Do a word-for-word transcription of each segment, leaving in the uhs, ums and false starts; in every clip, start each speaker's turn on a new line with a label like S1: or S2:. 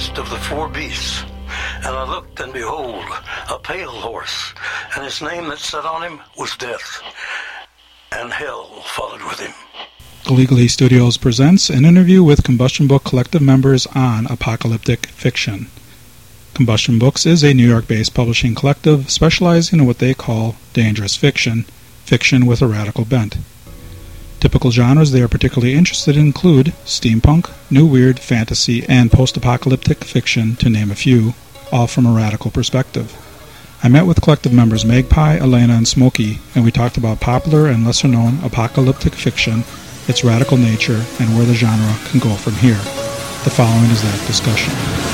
S1: midst of the four beasts. And I looked, and behold, a pale horse, and his name that sat on him was Death, and hell followed with him.
S2: Illegally Studios presents an interview with Combustion Book Collective members on apocalyptic fiction. Combustion Books is a New York-based publishing collective specializing in what they call dangerous fiction, fiction with a radical bent. Typical genres they are particularly interested in include steampunk, new weird, fantasy, and post-apocalyptic fiction, to name a few, all from a radical perspective. I met with collective members Magpie, Elena, and Smokey, and we talked about popular and lesser-known apocalyptic fiction, its radical nature, and where the genre can go from here. The following is that discussion.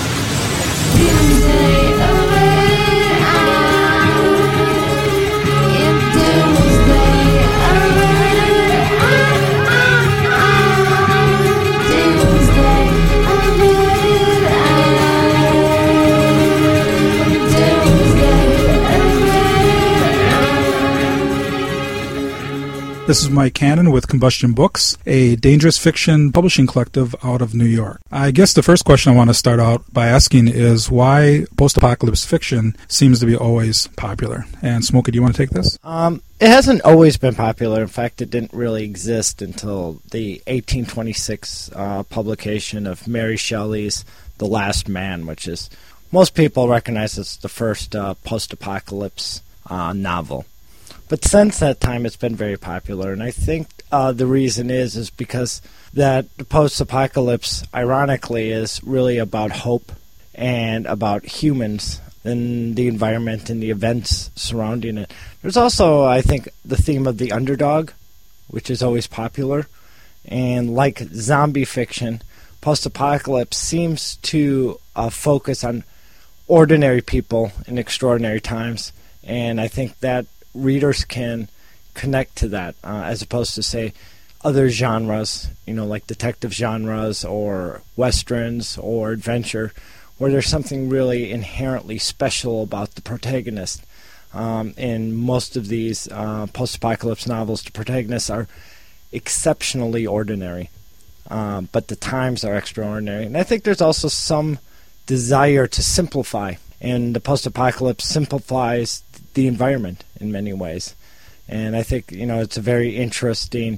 S2: This is Mike Cannon with Combustion Books, a dangerous fiction publishing collective out of New York. I guess the first question I want to start out by asking is why post-apocalypse fiction seems to be always popular. And Smokey, do you want to take this?
S3: Um, it hasn't always been popular. In fact, it didn't really exist until the eighteen twenty-six uh, publication of Mary Shelley's The Last Man, which is, most people recognize as the first uh, post-apocalypse uh, novel. But since that time, it's been very popular, and I think uh, the reason is is because that the post-apocalypse, ironically, is really about hope and about humans and the environment and the events surrounding it. There's also, I think, the theme of the underdog, which is always popular, and like zombie fiction, post-apocalypse seems to uh, focus on ordinary people in extraordinary times, and I think that readers can connect to that uh, as opposed to, say, other genres, you know, like detective genres or westerns or adventure, where there's something really inherently special about the protagonist. Um, in most of these uh, post-apocalypse novels, the protagonists are exceptionally ordinary, um, but the times are extraordinary. And I think there's also some desire to simplify, and the post-apocalypse simplifies the environment in many ways. And I think, you know, it's a very interesting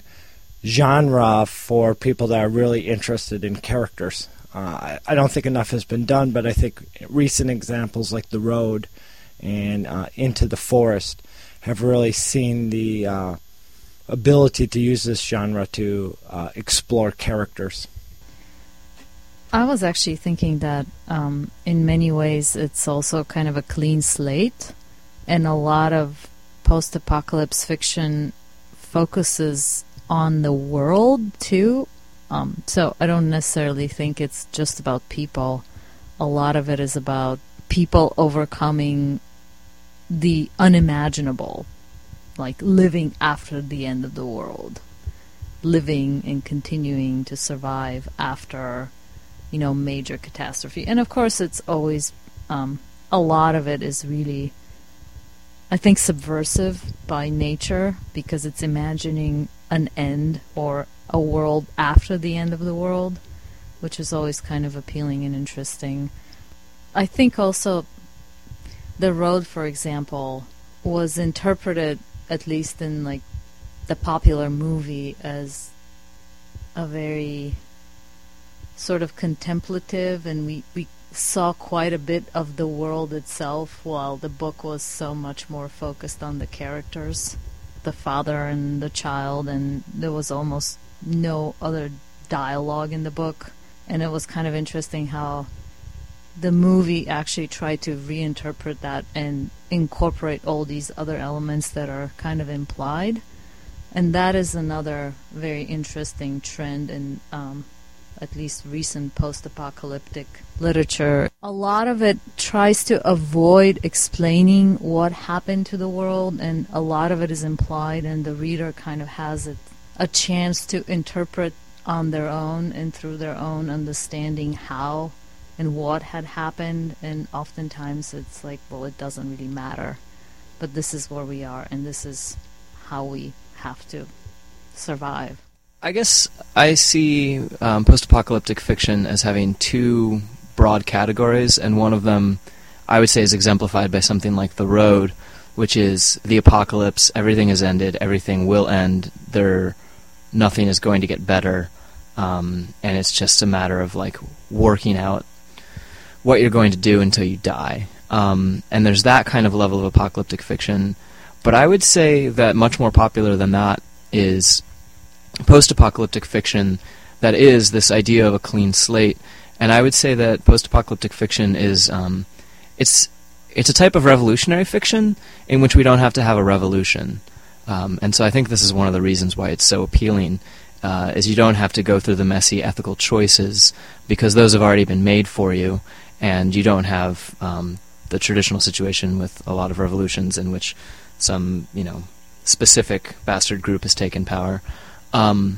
S3: genre for people that are really interested in characters. Uh, I, I don't think enough has been done, but I think recent examples like The Road and uh, Into the Forest have really seen the uh, ability to use this genre to uh, explore characters.
S4: I was actually thinking that um, in many ways it's also kind of a clean slate. And a lot of post-apocalypse fiction focuses on the world, too. Um, so I don't necessarily think it's just about people. A lot of it is about people overcoming the unimaginable, like living after the end of the world, living and continuing to survive after, you know, major catastrophe. And, of course, it's always, um, a lot of it is really, I think, subversive by nature, because it's imagining an end or a world after the end of the world, which is always kind of appealing and interesting. I think also The Road, for example, was interpreted, at least in like the popular movie, as a very sort of contemplative, and we, we saw quite a bit of the world itself, while the book was so much more focused on the characters, the father and the child, and there was almost no other dialogue in the book. And it was kind of interesting how the movie actually tried to reinterpret that and incorporate all these other elements that are kind of implied. And that is another very interesting trend in um, at least recent post-apocalyptic literature. A lot of it tries to avoid explaining what happened to the world, and a lot of it is implied, and the reader kind of has it, a chance to interpret on their own and through their own understanding how and what had happened. And oftentimes it's like, well, it doesn't really matter, but this is where we are, and this is how we have to survive.
S5: I guess I see um, post-apocalyptic fiction as having two broad categories, and one of them I would say is exemplified by something like The Road, which is the apocalypse, everything has ended, everything will end, there, nothing is going to get better, um, and it's just a matter of like working out what you're going to do until you die. Um, and there's that kind of level of apocalyptic fiction, but I would say that much more popular than that is post-apocalyptic fiction that is this idea of a clean slate. And I would say that post-apocalyptic fiction is um, it's it's a type of revolutionary fiction in which we don't have to have a revolution. Um, and so I think this is one of the reasons why it's so appealing, uh, is you don't have to go through the messy ethical choices because those have already been made for you, and you don't have um, the traditional situation with a lot of revolutions in which some, you know, specific bastard group has taken power. Um,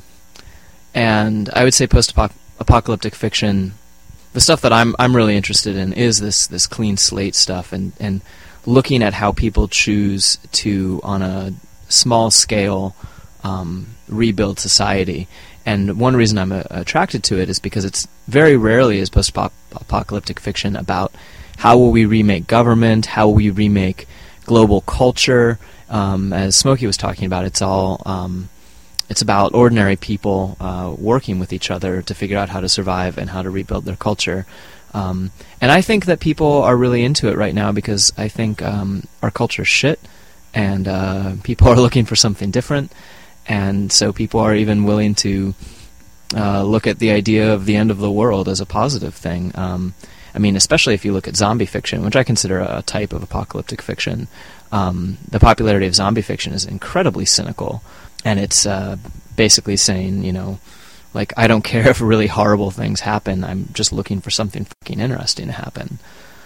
S5: and I would say post-apocalyptic fiction, the stuff that I'm I'm really interested in is this this clean slate stuff, and, and looking at how people choose to, on a small scale, um, rebuild society. And one reason I'm uh, attracted to it is because it's very rarely is post-apocalyptic fiction about how will we remake government, how will we remake global culture. Um, as Smokey was talking about, it's all um, it's about ordinary people uh, working with each other to figure out how to survive and how to rebuild their culture. Um, and I think that people are really into it right now because I think um, our culture's shit, and uh, people are looking for something different, and so people are even willing to uh, look at the idea of the end of the world as a positive thing. Um, I mean, especially if you look at zombie fiction, which I consider a type of apocalyptic fiction. Um, the popularity of zombie fiction is incredibly cynical, and it's uh, basically saying, you know, like, I don't care if really horrible things happen, I'm just looking for something fucking interesting to happen.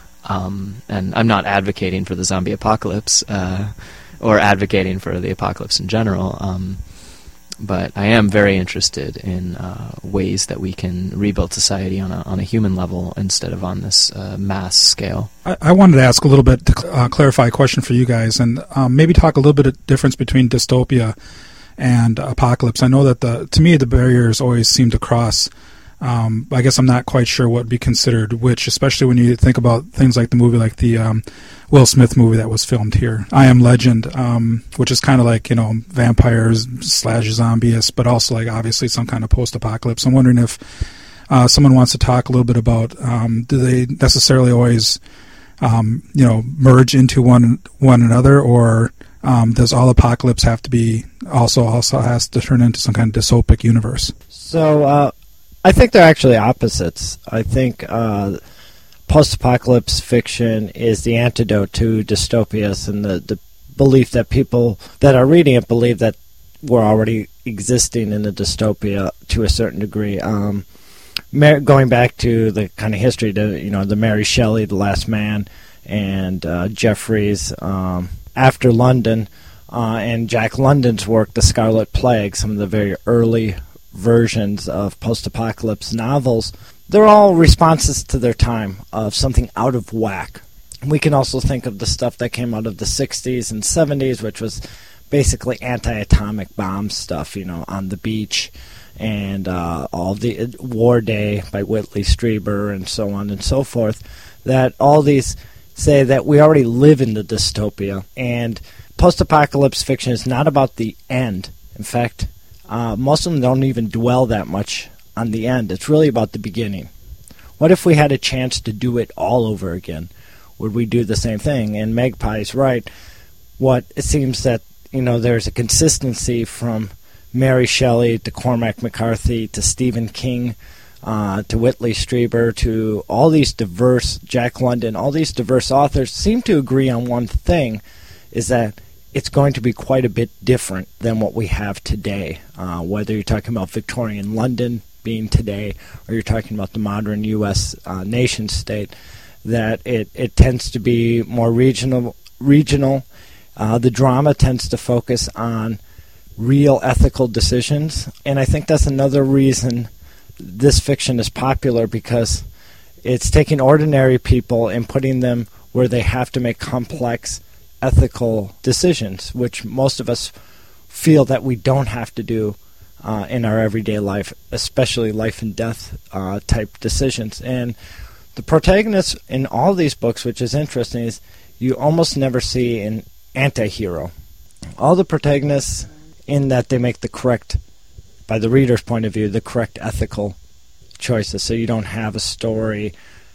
S5: Um, and I'm not advocating for the zombie apocalypse, uh, or advocating for the apocalypse in general, um, but I am very interested in uh, ways that we can rebuild society on a on a human level instead of on this uh, mass scale.
S2: I, I wanted to ask a little bit to cl- uh, clarify a question for you guys, and um, maybe talk a little bit of difference between dystopia and apocalypse. I know that the to me the barriers always seem to cross. Um, I guess I'm not quite sure what would be considered which, especially when you think about things like the movie, like the um, Will Smith movie that was filmed here, I Am Legend, um, which is kind of like, you know, vampires slash zombies, but also like obviously some kind of post-apocalypse. I'm wondering if uh, someone wants to talk a little bit about, um, do they necessarily always, um, you know, merge into one one another, or um, does all apocalypse have to be also also has to turn into some kind of dystopic universe?
S3: So, uh, I think they're actually opposites. I think uh, post-apocalypse fiction is the antidote to dystopias, and the, the belief that people that are reading it believe that we're already existing in a dystopia to a certain degree. Um, Mar- going back to the kind of history, to, you know, the Mary Shelley, The Last Man, and uh, Jeffries, um, After London, uh, and Jack London's work, The Scarlet Plague, some of the very early versions of post-apocalypse novels, they're all responses to their time of something out of whack. We can also think of the stuff that came out of the sixties and seventies, which was basically anti-atomic bomb stuff, you know, On the Beach, and uh, all the War Day by Whitley Strieber, and so on and so forth, that all these say that we already live in the dystopia, and post-apocalypse fiction is not about the end. In fact, Uh, most of them don't even dwell that much on the end. It's really about the beginning. What if we had a chance to do it all over again? Would we do the same thing? And Magpie's right. What it seems that, you know, there's a consistency from Mary Shelley to Cormac McCarthy to Stephen King uh, to Whitley Strieber to all these diverse, Jack London, all these diverse authors seem to agree on one thing, is that it's going to be quite a bit different than what we have today, uh, whether you're talking about Victorian London being today or you're talking about the modern U S uh, nation state, that it, it tends to be more regional. regional. Uh, the drama tends to focus on real ethical decisions, and I think that's another reason this fiction is popular, because it's taking ordinary people and putting them where they have to make complex ethical decisions, which most of us feel that we don't have to do uh, in our everyday life, especially life and death uh, type decisions. And the protagonist in all these books, which is interesting, is you almost never see an anti-hero. All the protagonists, in that they make the correct, by the reader's point of view, the correct ethical choices. So you don't have a story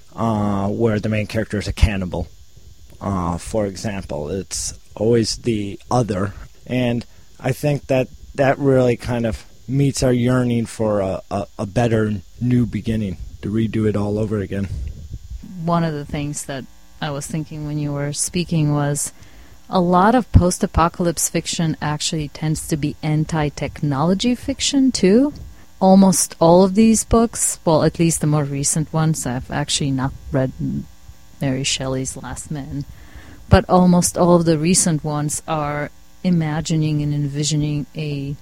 S3: uh, where the main character is a cannibal, uh, for example. It's always the other. And I think that that really kind of meets our yearning for a, a, a better new beginning, to redo it all over again.
S4: One of the things that I was thinking when you were speaking was a lot of post-apocalypse fiction actually tends to be anti-technology fiction too. Almost all of these books, well, at least the more recent ones, I've actually not read Mary Shelley's Last Man, but almost all of the recent ones are imagining and envisioning a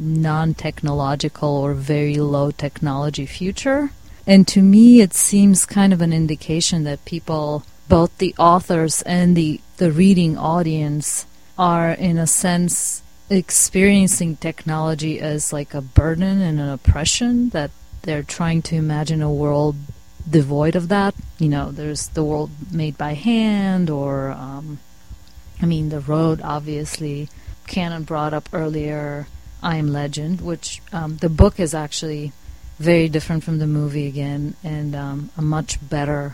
S4: non-technological or very low technology future. And to me, it seems kind of an indication that people, both the authors and the, the reading audience, are in a sense experiencing technology as like a burden and an oppression, that they're trying to imagine a world devoid of that. You know, there's the world made by hand, or, um, I mean, The Road, obviously. Cannon brought up earlier I Am Legend, which um, the book is actually very different from the movie again, and um, a much better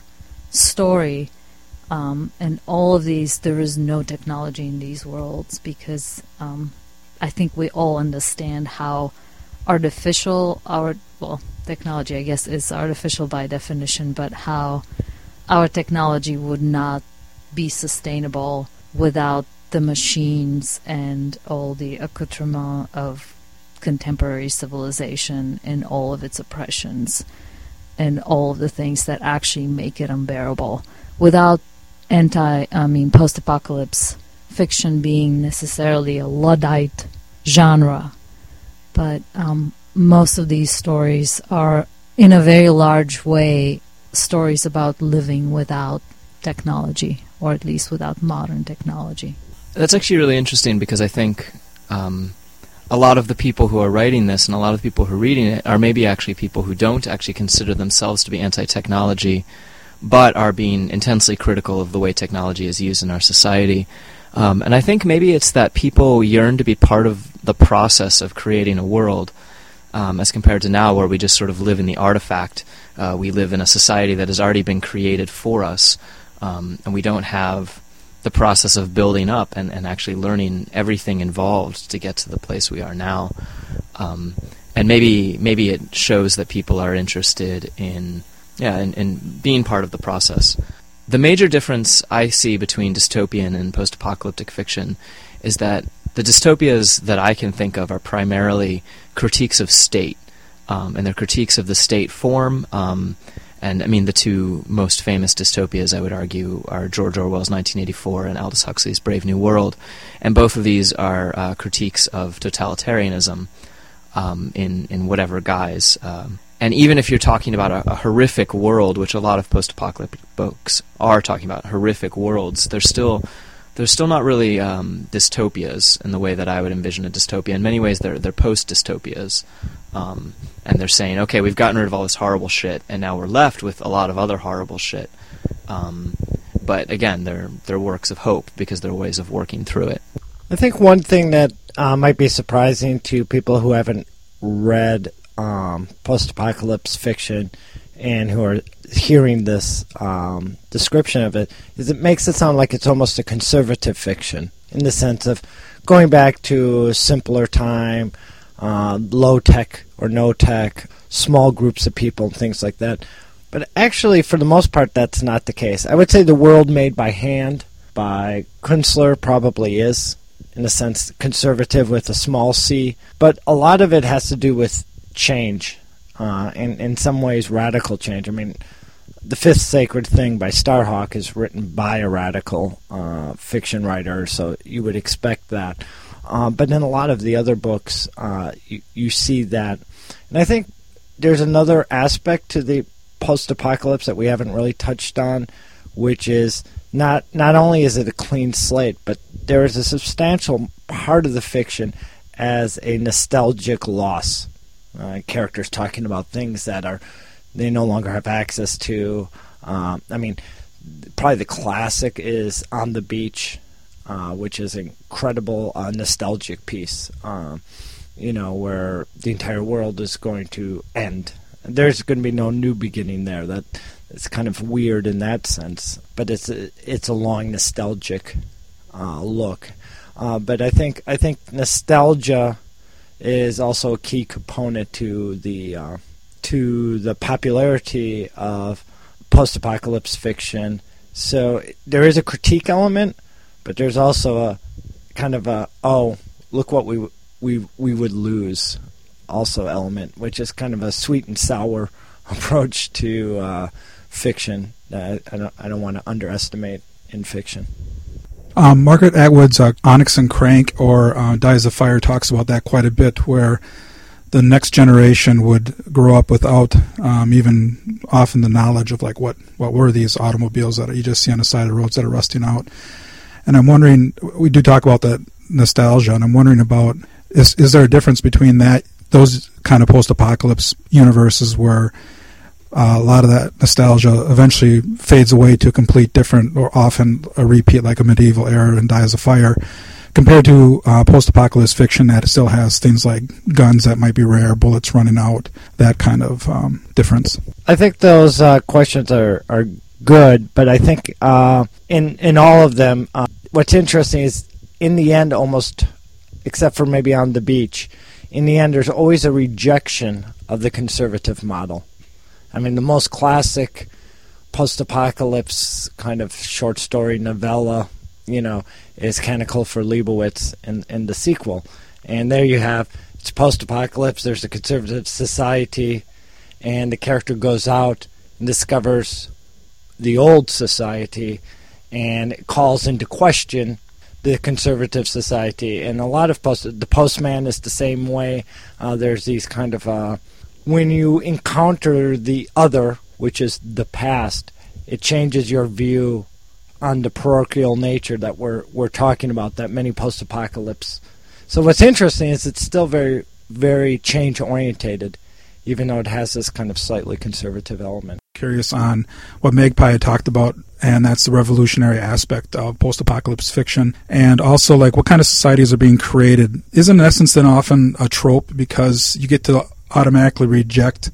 S4: story. Um, and all of these, there is no technology in these worlds, because um, I think we all understand how artificial our, well, technology, I guess, is artificial by definition, but how our technology would not be sustainable without the machines and all the accoutrement of contemporary civilization and all of its oppressions and all of the things that actually make it unbearable. Without anti, I mean, post-apocalypse fiction being necessarily a Luddite genre, but um, most of these stories are, in a very large way, stories about living without technology, or at least without modern technology.
S5: That's actually really interesting, because I think um, a lot of the people who are writing this and a lot of the people who are reading it are maybe actually people who don't actually consider themselves to be anti-technology, but are being intensely critical of the way technology is used in our society. Um, and I think maybe it's that people yearn to be part of the process of creating a world, um, as compared to now, where we just sort of live in the artifact. Uh, we live in a society that has already been created for us, um, and we don't have the process of building up and, and actually learning everything involved to get to the place we are now. Um, and maybe maybe it shows that people are interested in yeah in, in being part of the process. The major difference I see between dystopian and post-apocalyptic fiction is that the dystopias that I can think of are primarily critiques of state, um, and they're critiques of the state form. Um, And, I mean, the two most famous dystopias, I would argue, are George Orwell's nineteen eighty-four and Aldous Huxley's Brave New World. And both of these are uh, critiques of totalitarianism um, in, in whatever guise. Um, and even if you're talking about a, a horrific world, which a lot of post-apocalyptic books are talking about, horrific worlds, they're still, they're still not really um, dystopias in the way that I would envision a dystopia. In many ways, they're, they're post-dystopias. Um, and they're saying, okay, we've gotten rid of all this horrible shit, and now we're left with a lot of other horrible shit. Um, but again, they're they're works of hope, because they're ways of working through it.
S3: I think one thing that uh, might be surprising to people who haven't read um, post-apocalypse fiction and who are hearing this um, description of it is it makes it sound like it's almost a conservative fiction, in the sense of going back to a simpler time, Uh, low-tech or no-tech, small groups of people and things like that. But actually, for the most part, that's not the case. I would say the world made by hand by Kunstler probably is, in a sense, conservative with a small c. But a lot of it has to do with change, uh, and in some ways radical change. I mean, The Fifth Sacred Thing by Starhawk is written by a radical uh, fiction writer, so you would expect that. Uh, but in a lot of the other books, uh, you, you see that. And I think there's another aspect to the post-apocalypse that we haven't really touched on, which is not not only is it a clean slate, but there is a substantial part of the fiction as a nostalgic loss. Uh, characters talking about things that are they no longer have access to, Um, I mean, probably the classic is On the Beach, uh, which is an incredible uh, nostalgic piece, um, you know, where the entire world is going to end. There's going to be no new beginning there. That it's kind of weird in that sense, but it's a, it's a long nostalgic uh, look. Uh, but I think I think nostalgia is also a key component to the uh, to the popularity of post-apocalypse fiction. So there is a critique element, but there's also a kind of a oh look what we we we would lose also element, which is kind of a sweet and sour approach to uh, fiction that I don't I don't want to underestimate in fiction.
S2: Um, Margaret Atwood's uh, Onyx and Crank or uh, Dies of Fire talks about that quite a bit, where the next generation would grow up without um, even often the knowledge of like what, what were these automobiles that you just see on the side of the roads that are rusting out. And I'm wondering, we do talk about that nostalgia, and I'm wondering about is is there a difference between that those kind of post-apocalypse universes where uh, a lot of that nostalgia eventually fades away to a complete different or often a repeat like a medieval era and Dies of Fire, compared to uh, post-apocalypse fiction that still has things like guns that might be rare, bullets running out, that kind of um, difference?
S3: I think those uh, questions are, are good, but I think uh, in in all of them, uh, what's interesting is in the end, almost, except for maybe On the Beach, in the end there's always a rejection of the conservative model. I mean, the most classic post-apocalypse kind of short story novella, you know, is Canticle for Leibowitz in, in the sequel. And there you have, it's post-apocalypse, there's a conservative society, and the character goes out and discovers the old society and calls into question the conservative society. And a lot of post, the Postman is the same way. Uh, there's these kind of, uh, when you encounter the other, which is the past, it changes your view on the parochial nature that we're we're talking about, that many post-apocalypse. So what's interesting is it's still very, very change-orientated, even though it has this kind of slightly conservative element.
S2: Curious on what Magpie had talked about, and that's the revolutionary aspect of post-apocalypse fiction, and also like what kind of societies are being created. Isn't in essence then often a trope because you get to automatically reject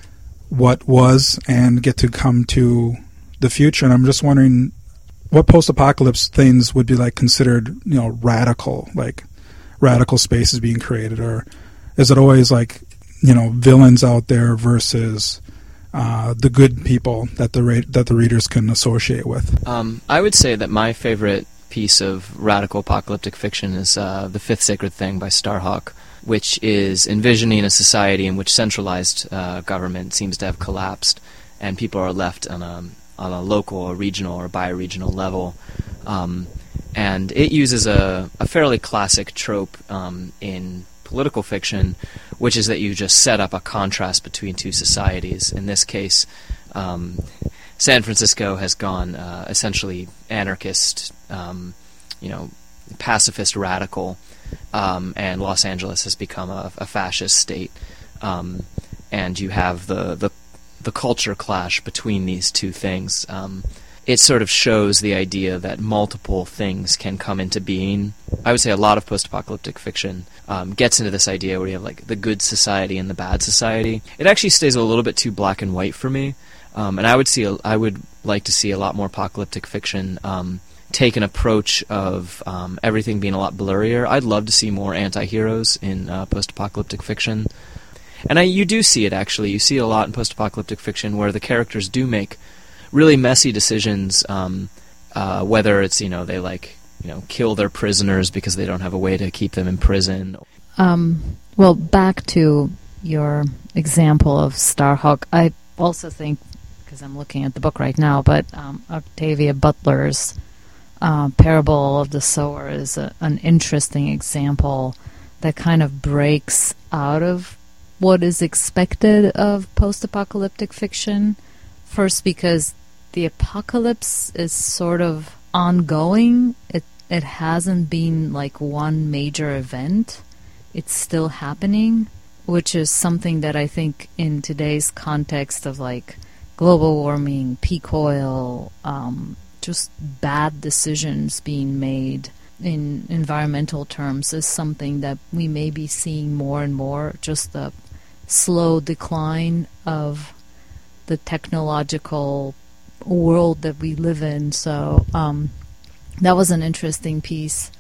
S2: what was and get to come to the future? And I'm just wondering what post-apocalypse things would be like considered, you know, radical, like radical spaces being created, or is it always like, you know, villains out there versus uh, the good people that the ra- that the readers can associate with?
S5: Um, I would say that my favorite piece of radical apocalyptic fiction is uh, The Fifth Sacred Thing by Starhawk, which is envisioning a society in which centralized uh, government seems to have collapsed, and people are left on a on a local or regional or bioregional level. Um, and it uses a, a fairly classic trope um, in political fiction, which is that you just set up a contrast between two societies. In this case, um, San Francisco has gone uh, essentially anarchist, um, you know, pacifist radical, um, and Los Angeles has become a, a fascist state. Um, and you have the, the the culture clash between these two things. Um, it sort of shows the idea that multiple things can come into being. I would say a lot of post-apocalyptic fiction um, gets into this idea where you have like the good society and the bad society. It actually stays a little bit too black and white for me, um, and I would see a, I would like to see a lot more apocalyptic fiction um, take an approach of um, everything being a lot blurrier. I'd love to see more anti-heroes in uh, post-apocalyptic fiction. And I, you do see it, actually. You see it a lot in post-apocalyptic fiction where the characters do make really messy decisions, um, uh, whether it's, you know, they, like, you know, kill their prisoners because they don't have a way to keep them in prison.
S4: Um, well, back to your example of Starhawk, I also think, because I'm looking at the book right now, but um, Octavia Butler's uh, Parable of the Sower is a, an interesting example that kind of breaks out of what is expected of post-apocalyptic fiction. First, because the apocalypse is sort of ongoing. It it hasn't been like one major event. It's still happening, which is something that I think in today's context of like global warming, peak oil, um, just bad decisions being made in environmental terms is something that we may be seeing more and more, just the slow decline of the technological world that we live in. So um, that was an interesting piece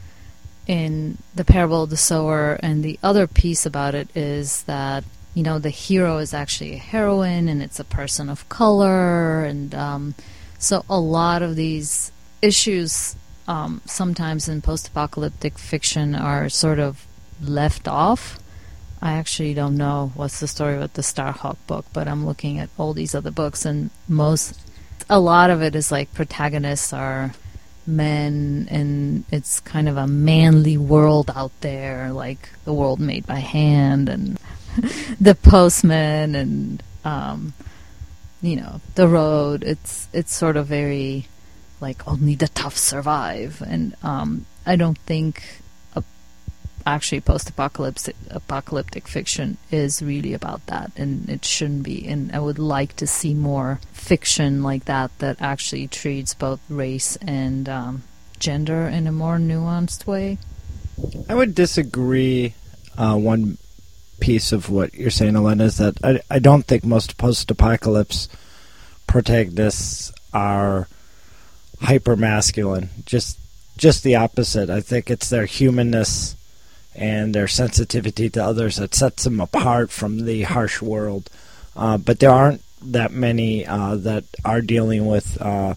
S4: in the Parable of the Sower. And the other piece about it is that, you know, the hero is actually a heroine, and it's a person of color. And um, so a lot of these issues um, sometimes in post-apocalyptic fiction are sort of left off. I actually don't know what's the story with the Starhawk book, but I'm looking at all these other books, and most, a lot of it is like protagonists are men, and it's kind of a manly world out there, like The World Made by Hand, and The Postman, and um, you know, The Road. It's it's sort of very like only the tough survive, and um, I don't think a, actually post-apocalyptic apocalyptic fiction is really about that, and it shouldn't be. And I would like to see more fiction like that that actually treats both race and um, gender in a more nuanced way.
S3: I would disagree. Uh, one piece of what you're saying, Elena, is that I, I don't think most post-apocalypse protagonists are hyper-masculine. Just just the opposite. I think it's their humanness and their sensitivity to others that sets them apart from the harsh world. Uh, but there aren't that many uh, that are dealing with uh,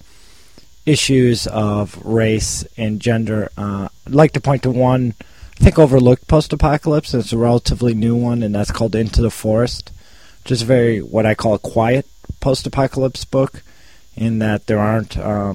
S3: issues of race and gender. Uh, I'd like to point to one, I think, overlooked post-apocalypse. It's a relatively new one, and that's called Into the Forest, which is very, what I call a quiet post-apocalypse book, in that there aren't um,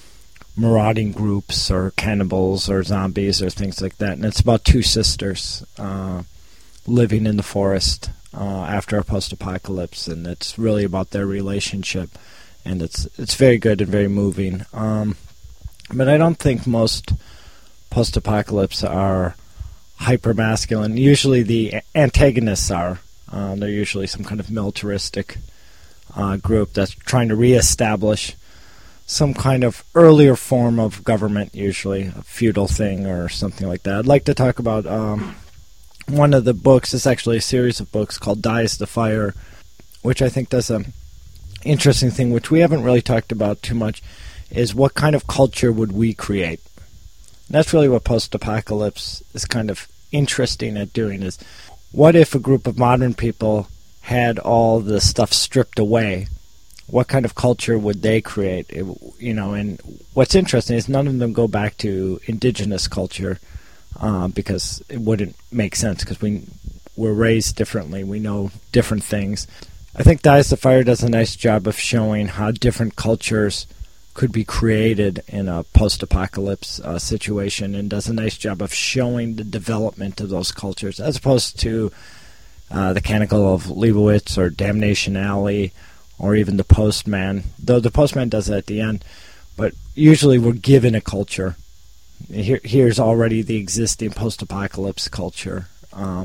S3: marauding groups or cannibals or zombies or things like that. And it's about two sisters uh, living in the forest uh, after a post-apocalypse, and it's really about their relationship. And it's it's very good and very moving. Um, but I don't think most post-apocalypse are hyper-masculine. Usually the antagonists are. Um, they're usually some kind of militaristic uh, group that's trying to reestablish some kind of earlier form of government, usually a feudal thing or something like that. I'd like to talk about um, one of the books. It's actually a series of books called Dies the Fire, which I think does an interesting thing, which we haven't really talked about too much, is what kind of culture would we create? And that's really what post-apocalypse is kind of interesting at doing, is what if a group of modern people had all the stuff stripped away? What kind of culture would they create? It, you know, and what's interesting is none of them go back to indigenous culture uh, because it wouldn't make sense, because we we're raised differently. We know different things. I think Dies the Fire does a nice job of showing how different cultures could be created in a post-apocalypse uh, situation, and does a nice job of showing the development of those cultures, as opposed to uh, The Canticle of Leibowitz or Damnation Alley, or even The Postman, though The Postman does it at the end. But usually we're given a culture. Here, here's already the existing post-apocalypse culture. Um,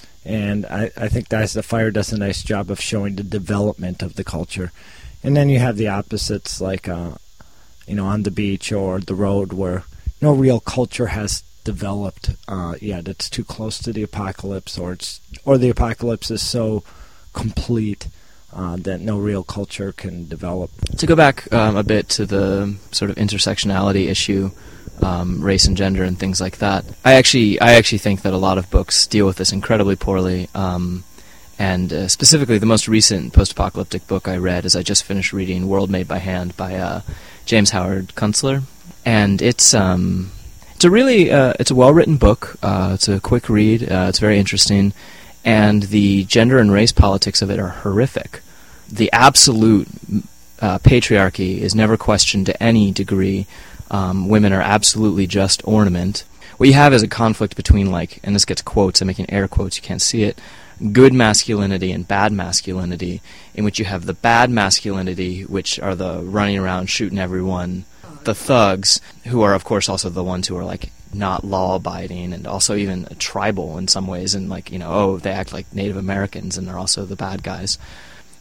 S3: and I, I think Dies the Fire does a nice job of showing the development of the culture. And then you have the opposites, like uh, you know, On the Beach or The Road, where no real culture has developed uh, yet. It's too close to the apocalypse, or it's or the apocalypse is so complete Uh, that no real culture can develop.
S5: To go back um, a bit to the sort of intersectionality issue, um, race and gender and things like that, I actually I actually think that a lot of books deal with this incredibly poorly. Um, and uh, specifically, the most recent post-apocalyptic book I read is I just finished reading World Made by Hand by uh, James Howard Kunstler, and it's um, it's a really uh, it's a well-written book. Uh, it's a quick read. Uh, it's very interesting. And the gender and race politics of it are horrific. The absolute uh, patriarchy is never questioned to any degree. Um, women are absolutely just ornament. What you have is a conflict between, like, and this gets quotes, I'm making air quotes, you can't see it, good masculinity and bad masculinity, in which you have the bad masculinity, which are the running around shooting everyone, the thugs, who are, of course, also the ones who are, like, not law-abiding, and also even tribal in some ways, and, like, you know, oh, they act like Native Americans, and they're also the bad guys.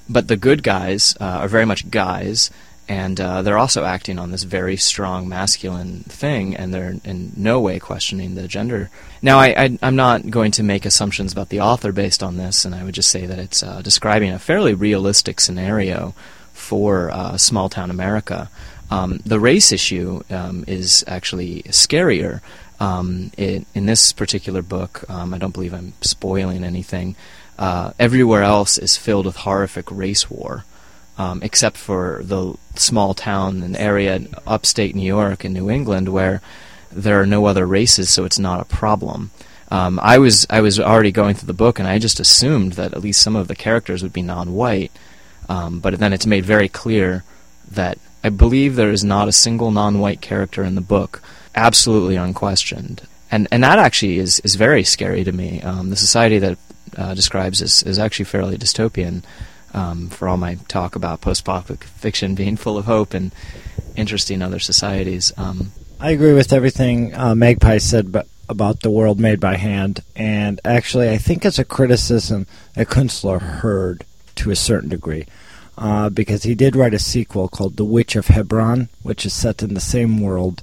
S5: but the good guys uh, are very much guys, and uh, they're also acting on this very strong masculine thing, and they're in no way questioning the gender. Now, I, I, I'm not going to make assumptions about the author based on this, and I would just say that it's uh, describing a fairly realistic scenario for uh, small-town America. Um, the race issue um, is actually scarier. Um, it, in this particular book, um, I don't believe I'm spoiling anything, uh, everywhere else is filled with horrific race war. Um, except for the small town and area in upstate New York and New England where there are no other races, so it's not a problem. Um, I was I was already going through the book, and I just assumed that at least some of the characters would be non-white, um, but then it's made very clear that I believe there is not a single non-white character in the book, absolutely unquestioned. And and that actually is, is very scary to me. Um, the society that uh, describes is, is actually fairly dystopian. Um, for all my talk about post-apocalyptic fiction being full of hope and interesting other societies. Um,
S3: I agree with everything uh, Magpie said b- about the world made by hand, and actually I think it's a criticism that Kunstler heard to a certain degree, uh, because he did write a sequel called The Witch of Hebron, which is set in the same world,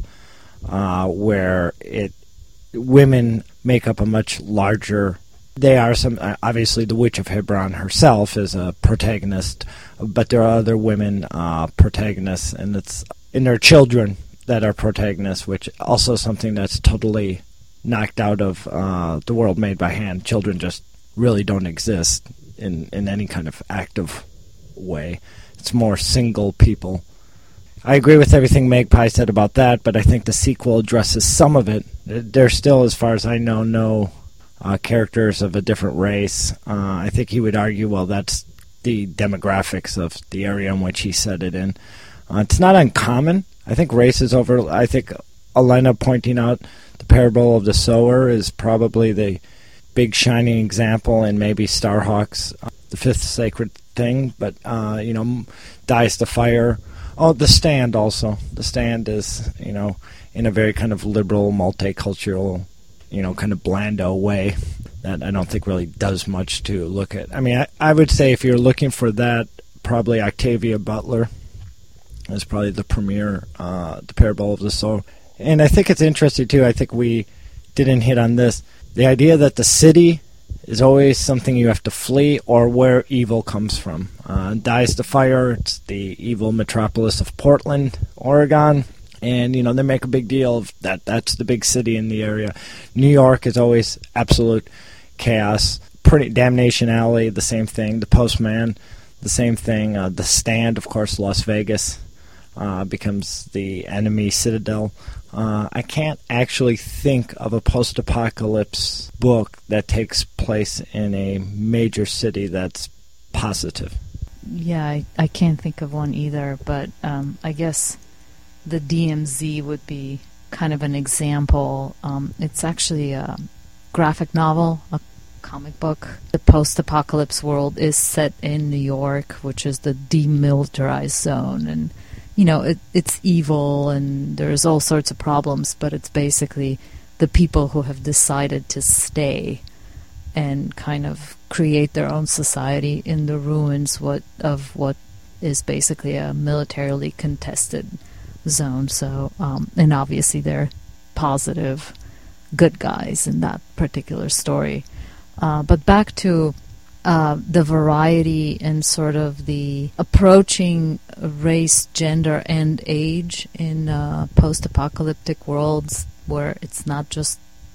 S3: uh, where it women make up a much larger. They are some, obviously the Witch of Hebron herself is a protagonist, but there are other women uh, protagonists, and it's in their children that are protagonists, which also something that's totally knocked out of uh, the world made by hand. Children just really don't exist in, in any kind of active way. It's more single people. I agree with everything Magpie said about that, but I think the sequel addresses some of it. There's still, as far as I know, no Uh, characters of a different race. Uh, I think he would argue, well, that's the demographics of the area in which he set it in. Uh, it's not uncommon. I think race is over. I think Elena pointing out the parable of the sower is probably the big shining example, and maybe Starhawk's uh, the fifth sacred thing. But uh, you know, Dies the Fire. Oh, The Stand also. The Stand is, you know, in a very kind of liberal, multicultural, you know, kind of blando way that I don't think really does much to look at. I mean, I, I would say if you're looking for that, probably Octavia Butler is probably the premier, uh, The Parable of the Sower. And I think it's interesting, too. I think we didn't hit on this. The idea that the city is always something you have to flee, or where evil comes from. Uh, Dies the Fire, it's the evil metropolis of Portland, Oregon. And, you know, they make a big deal of that. That's the big city in the area. New York is always absolute chaos. Pretty Damnation Alley, the same thing. The Postman, the same thing. Uh, the Stand, of course, Las Vegas uh, becomes the enemy citadel. Uh, I can't actually think of a post-apocalypse book that takes place in a major city that's positive.
S4: Yeah, I, I can't think of one either, but um, I guess the D M Z would be kind of an example. Um, it's actually a graphic novel, a comic book. The post-apocalypse world is set in New York, which is the demilitarized zone. And, you know, it, it's evil and there's all sorts of problems, but it's basically the people who have decided to stay and kind of create their own society in the ruins what of what is basically a militarily contested zone. So, um, and obviously they're positive, good guys in that particular story. Uh, but back to uh, the variety and sort of the approaching race, gender, and age in uh, post-apocalyptic worlds where it's not just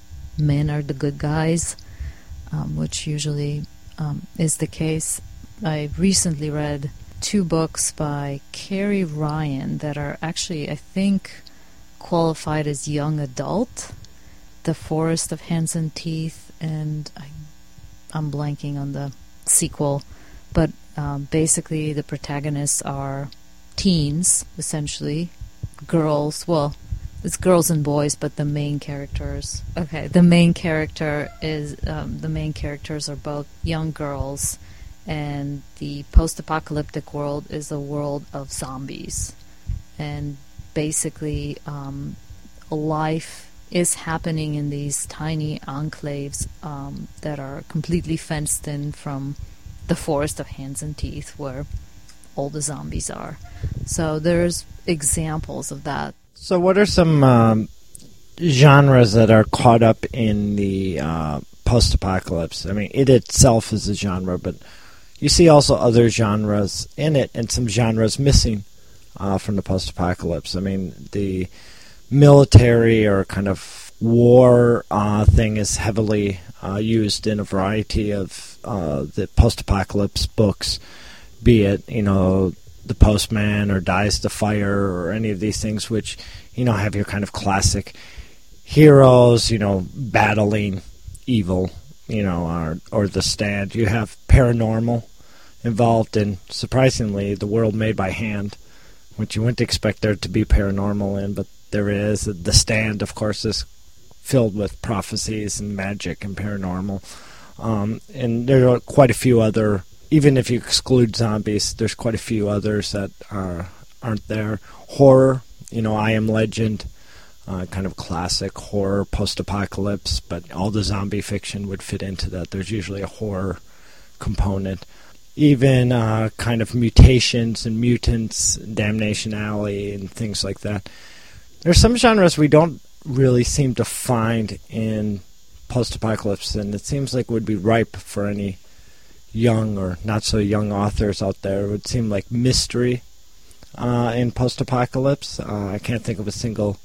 S4: men are the good guys, um, which usually um, is the case. I recently read two books by Carrie Ryan that are actually, I think, qualified as young adult. The Forest of Hands and Teeth, and I, I'm blanking on the sequel, but um, basically the protagonists are teens, essentially, girls, well, it's girls and boys, but the main characters, okay, the main character is, um, the main characters are both young girls, and the post-apocalyptic world is a world of zombies. And basically, um, life is happening in these tiny enclaves um, that are completely fenced in from the Forest of Hands and Teeth, where all the zombies are. So there's examples of that.
S3: So what are some um, genres that are caught up in the uh, post-apocalypse? I mean, it itself is a genre, but you see also other genres in it and some genres missing uh, from the post-apocalypse. I mean, the military or kind of war uh, thing is heavily uh, used in a variety of uh, the post-apocalypse books, be it, you know, The Postman or Dies the Fire or any of these things, which, you know, have your kind of classic heroes, you know, battling evil, you know, or, or The Stand. You have paranormal involved in, surprisingly, The World Made by Hand, which you wouldn't expect there to be paranormal in, but there is. The Stand, of course, is filled with prophecies and magic and paranormal. Um, and there are quite a few other, even if you exclude zombies, there's quite a few others that are, aren't there. Horror, you know, I Am Legend, uh, kind of classic horror, post-apocalypse, but all the zombie fiction would fit into that. There's usually a horror component. Even uh, kind of mutations and mutants, Damnation Alley and things like that. There's some genres we don't really seem to find in post-apocalypse, and it seems like it would be ripe for any young or not so young authors out there. It would seem like mystery uh, in post-apocalypse. Uh, I can't think of a single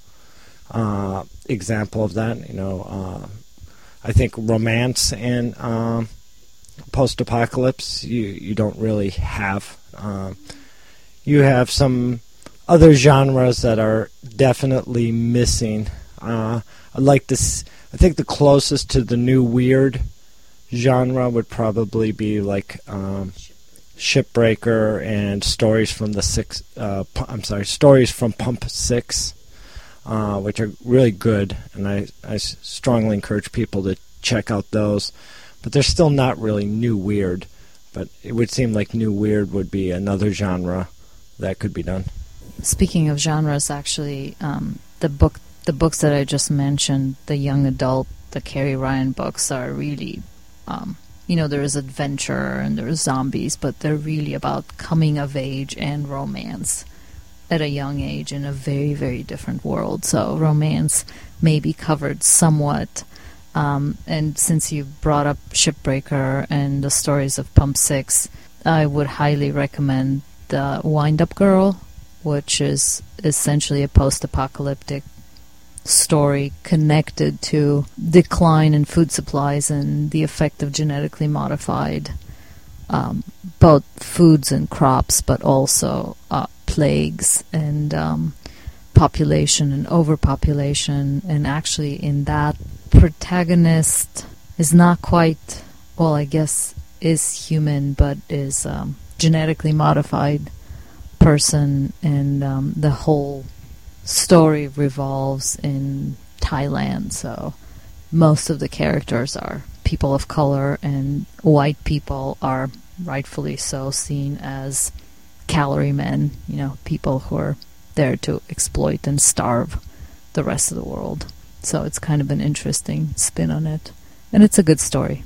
S3: uh, example of that. You know, uh, I think romance in um, post-apocalypse you you don't really have. Uh, you have some other genres that are definitely missing. Uh, I'd like to. S- I think the closest to the new weird genre would probably be like um, Shipbreaker and stories from the six. Uh, pu- I'm sorry, stories from Pump Six, uh, which are really good, and I, I s- strongly encourage people to check out those. But they're still not really new weird. But it would seem like new weird would be another genre that could be done.
S4: Speaking of genres, actually, um, the book, the books that I just mentioned, the young adult, the Carrie Ryan books, are really, um, you know, there is adventure and there is zombies, but they're really about coming of age and romance at a young age in a very, very different world. So romance may be covered somewhat. Um, and since you brought up Shipbreaker and the stories of Pump Six, I would highly recommend the Wind-Up Girl, which is essentially a post-apocalyptic story connected to decline in food supplies and the effect of genetically modified um, both foods and crops, but also uh, plagues and um, population and overpopulation. And actually in that, protagonist is not quite, well, I guess is human, but is um, genetically modified person, and um, the whole story revolves in Thailand. So most of the characters are people of color, and white people are rightfully so seen as calorie men, you know, people who are there to exploit and starve the rest of the world. So it's kind of an interesting spin on it, and it's a good story.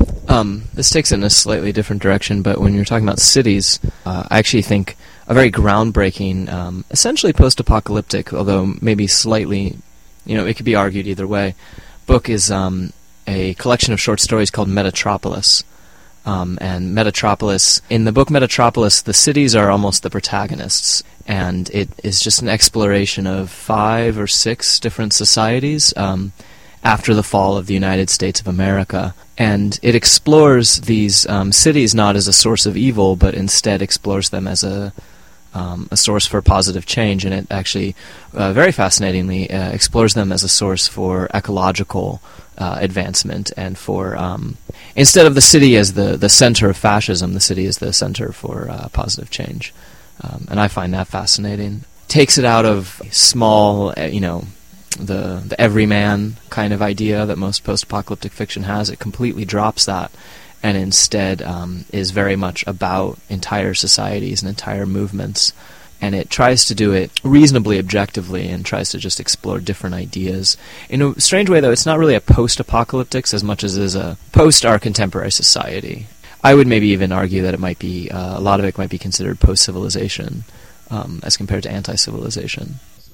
S5: Um, this takes it in a slightly different direction, but when you're talking about cities, uh, I actually think a very groundbreaking, um, essentially post-apocalyptic, although maybe slightly, you know, it could be argued either way, book is um, a collection of short stories called Metatropolis. Um, and Metatropolis, in the book Metatropolis, the cities are almost the protagonists, and it is just an exploration of five or six different societies um, after the fall of the United States of America. And it explores these um, cities not as a source of evil, but instead explores them as a um, a source for positive change. And it actually, uh, very fascinatingly, uh, explores them as a source for ecological uh, advancement and for, um, instead of the city as the, the center of fascism, the city is the center for uh, positive change. Um, and I find that fascinating. Takes it out of small, uh, you know, the the everyman kind of idea that most post-apocalyptic fiction has. It completely drops that, and instead um, is very much about entire societies and entire movements. And it tries to do it reasonably objectively and tries to just explore different ideas. In a strange way, though, it's not really a post-apocalyptic as much as it is a post-our contemporary society. I would maybe even argue that it might be, uh, a lot of it might be considered post-civilization um, as compared to anti-civilization.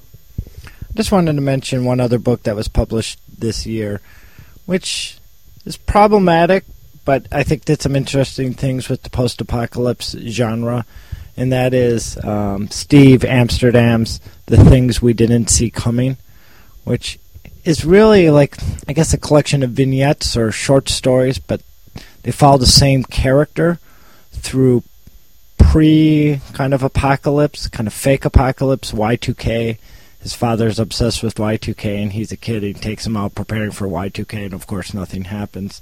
S3: Just wanted to mention one other book that was published this year, which is problematic, but I think did some interesting things with the post-apocalypse genre, and that is um, Steve Amsterdam's The Things We Didn't See Coming, which is really like, I guess, a collection of vignettes or short stories, but they follow the same character through pre kind of apocalypse, kind of fake apocalypse, Y two K. His father's obsessed with Y two K, and he's a kid. He takes him out preparing for Y two K, and of course nothing happens.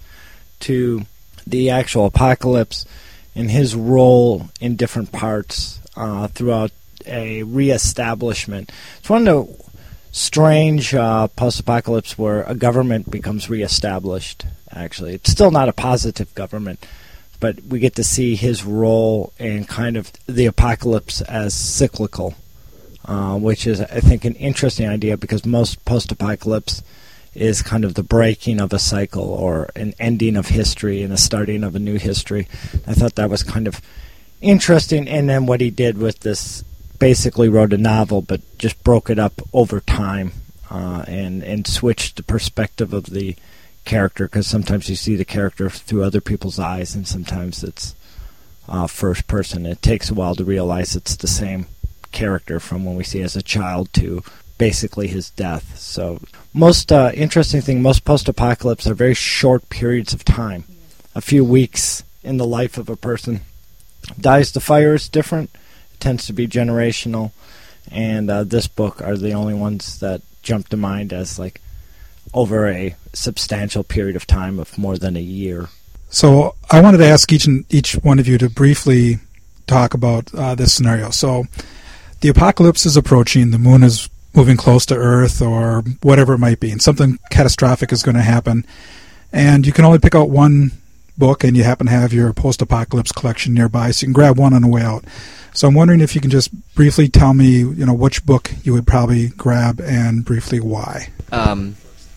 S3: To the actual apocalypse and his role in different parts uh, throughout a reestablishment. It's one of the strange uh, post-apocalypse where a government becomes reestablished, actually. It's still not a positive government, but we get to see his role in kind of the apocalypse as cyclical, uh, which is, I think, an interesting idea because most post-apocalypse is kind of the breaking of a cycle or an ending of history and a starting of a new history. I thought that was kind of interesting, and then what he did with this, basically wrote a novel but just broke it up over time uh, and, and switched the perspective of the character, because sometimes you see the character through other people's eyes and sometimes it's uh, first person. It takes a while to realize it's the same character from when we see as a child to basically his death. So most uh, interesting thing, most post-apocalypse are very short periods of time. A few weeks in the life of a person. Dies the Fire is different. It tends to be generational. And uh, this book are the only ones that jump to mind as like over a substantial period of time of more than a year.
S2: So I wanted to ask each and each one of you to briefly talk about uh, this scenario. So the apocalypse is approaching. The moon is moving close to Earth or whatever it might be, and something catastrophic is going to happen. And you can only pick out one book, and you happen to have your post-apocalypse collection nearby, so you can grab one on the way out. So I'm wondering if you can just briefly tell me, you know, which book you would probably grab and briefly why.
S5: Um,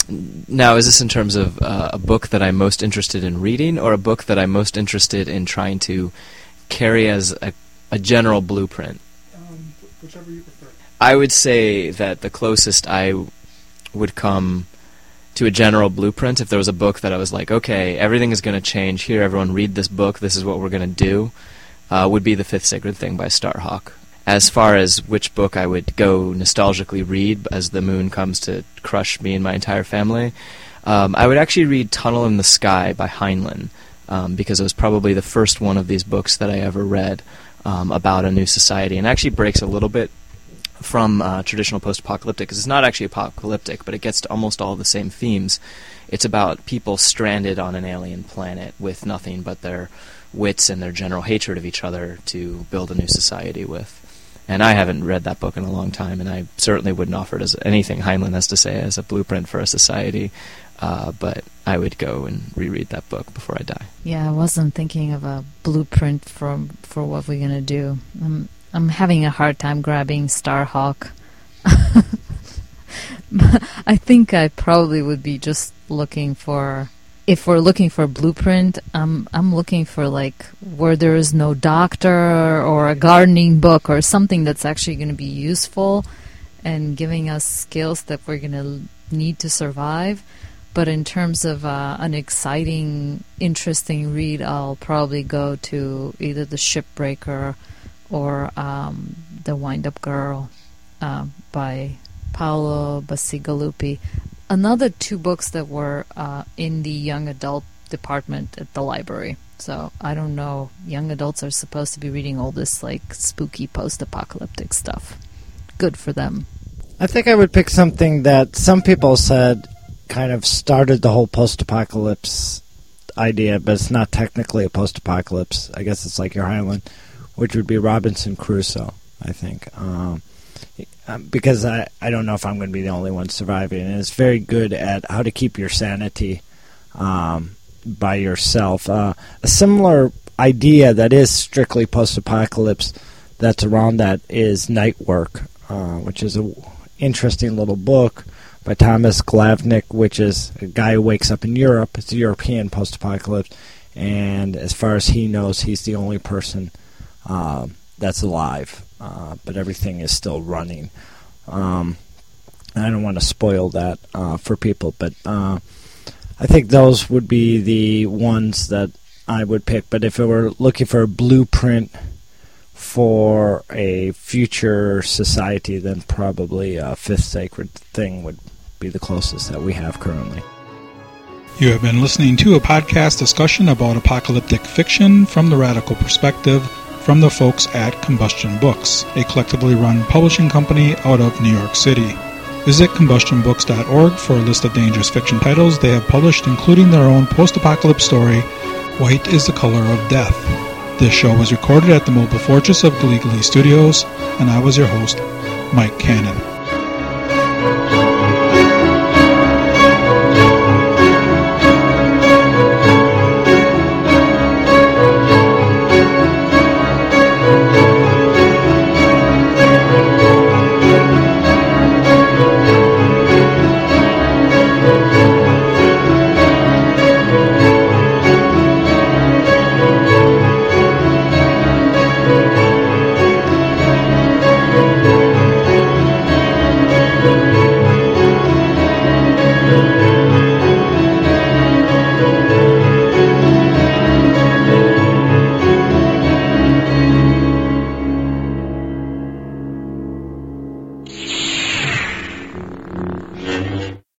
S5: now, is this in terms of uh, a book that I'm most interested in reading, or a book that I'm most interested in trying to carry as a, a general blueprint?
S2: Um, whichever you prefer.
S5: I would say that the closest I would come to a general blueprint, if there was a book that I was like, okay, everything is going to change here, everyone read this book, this is what we're going to do, uh, would be The Fifth Sacred Thing by Starhawk. As far as which book I would go nostalgically read as the moon comes to crush me and my entire family, um, I would actually read Tunnel in the Sky by Heinlein, um, because it was probably the first one of these books that I ever read um, about a new society, and actually breaks a little bit from uh, traditional post-apocalyptic, because it's not actually apocalyptic, but it gets to almost all the same themes. It's about people stranded on an alien planet with nothing but their wits and their general hatred of each other to build a new society with. And I haven't read that book in a long time, and I certainly wouldn't offer it as anything Heinlein has to say as a blueprint for a society, uh, but I would go and reread that book before I die.
S4: Yeah, I wasn't thinking of a blueprint for, for what we're going to do. Um, I'm having a hard time grabbing Starhawk. I think I probably would be just looking for, if we're looking for a blueprint, um, I'm looking for like where there is no doctor or a gardening book or something that's actually going to be useful and giving us skills that we're going to need to survive. But in terms of uh, an exciting, interesting read, I'll probably go to either The Shipbreaker or um, The Wind-Up Girl uh, by Paolo Bacigalupi. Another two books that were uh, in the young adult department at the library. So I don't know, young adults are supposed to be reading all this like spooky post-apocalyptic stuff. Good for them.
S3: I think I would pick something that some people said kind of started the whole post-apocalypse idea, but it's not technically a post-apocalypse. I guess it's like your Heinlein, which would be Robinson Crusoe, I think. Um, because I, I don't know if I'm going to be the only one surviving. And it's very good at how to keep your sanity um, by yourself. Uh, a similar idea that is strictly post-apocalypse that's around that is Night Work, uh, which is an interesting little book by Thomas Glavnik, which is a guy who wakes up in Europe. It's a European post-apocalypse. and as far as he knows, he's the only person uh, that's alive, uh, but everything is still running. Um, I don't want to spoil that uh, for people, but uh, I think those would be the ones that I would pick. But if I were looking for a blueprint for a future society, then probably a Fifth Sacred Thing would be the closest that we have currently.
S2: You have been listening to a podcast discussion about apocalyptic fiction from the radical perspective from the folks at Combustion Books, a collectively run publishing company out of New York City. Visit combustion books dot org for a list of dangerous fiction titles they have published, including their own post-apocalypse story, White is the Color of Death. This show was recorded at the Mobile Fortress of Glee Glee Studios, and I was your host, Mike Cannon.